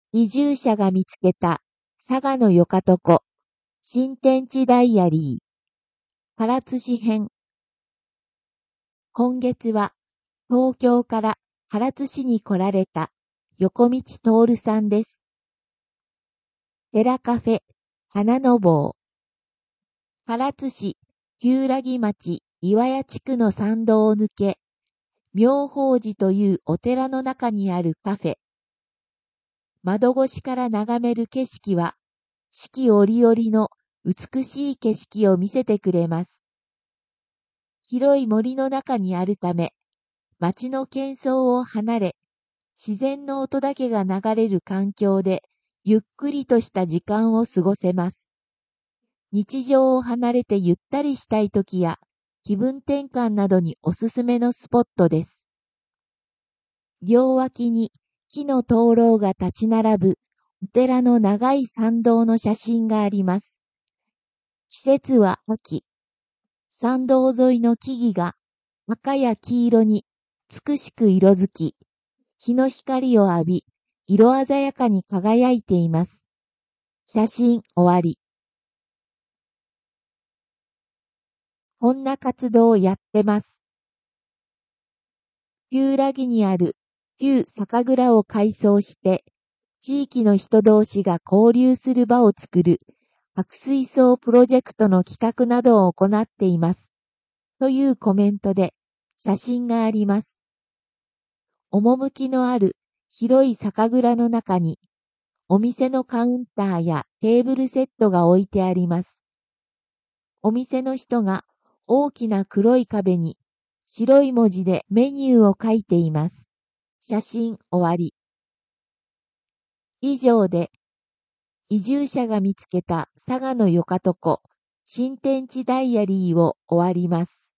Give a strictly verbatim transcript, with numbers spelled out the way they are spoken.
移住者が見つけた佐賀のよかとこ新天地ダイアリー唐津市編。今月は東京から唐津市に来られた横道徹さんです。寺カフェ花の坊。唐津市旧良木町岩屋地区の参道を抜け、妙法寺というお寺の中にあるカフェ。窓越しから眺める景色は、四季折々の美しい景色を見せてくれます。広い森の中にあるため、街の喧騒を離れ、自然の音だけが流れる環境で、ゆっくりとした時間を過ごせます。日常を離れてゆったりしたいときや、気分転換などにおすすめのスポットです。両脇に木の灯籠が立ち並ぶお寺の長い参道の写真があります。季節は秋。参道沿いの木々が赤や黄色に美しく色づき、日の光を浴び、色鮮やかに輝いています。写真終わり。こんな活動をやってます。旧良木にある旧酒蔵を改装して、地域の人同士が交流する場を作る白水槽プロジェクトの企画などを行っています。というコメントで写真があります。趣のある広い酒蔵の中に、お店のカウンターやテーブルセットが置いてあります。お店の人が大きな黒い壁に白い文字でメニューを書いています。写真終わり。以上で、移住者が見つけた佐賀のよかとこ新天地ダイアリーを終わります。